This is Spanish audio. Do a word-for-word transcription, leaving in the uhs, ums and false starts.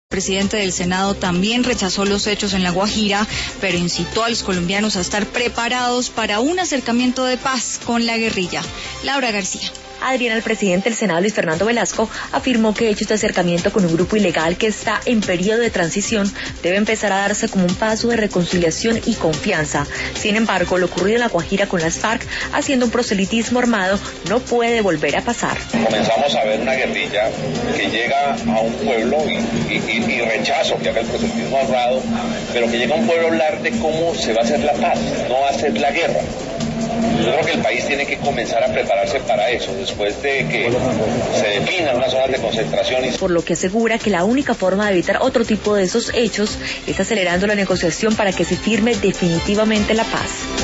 El presidente del Senado también rechazó los hechos en La Guajira, pero incitó a los colombianos a estar preparados para un acercamiento de paz con la guerrilla. Laura García. Adriana, el presidente del Senado, Luis Fernando Velasco, afirmó que hechos de acercamiento con un grupo ilegal que está en periodo de transición debe empezar a darse como un paso de reconciliación y confianza. Sin embargo, lo ocurrido en La Guajira con las FARC, haciendo un proselitismo armado, no puede volver a pasar. Comenzamos a ver una guerrilla que llega a un pueblo y, y, y, y rechazo que haga el proselitismo armado, pero que llega a un pueblo a hablar de cómo se va a hacer la paz, no va a hacer la guerra. Yo creo que el país tiene que comenzar a prepararse para eso, después de que se definan unas zonas de concentración. Y... Por lo que asegura que la única forma de evitar otro tipo de esos hechos es acelerando la negociación para que se firme definitivamente la paz.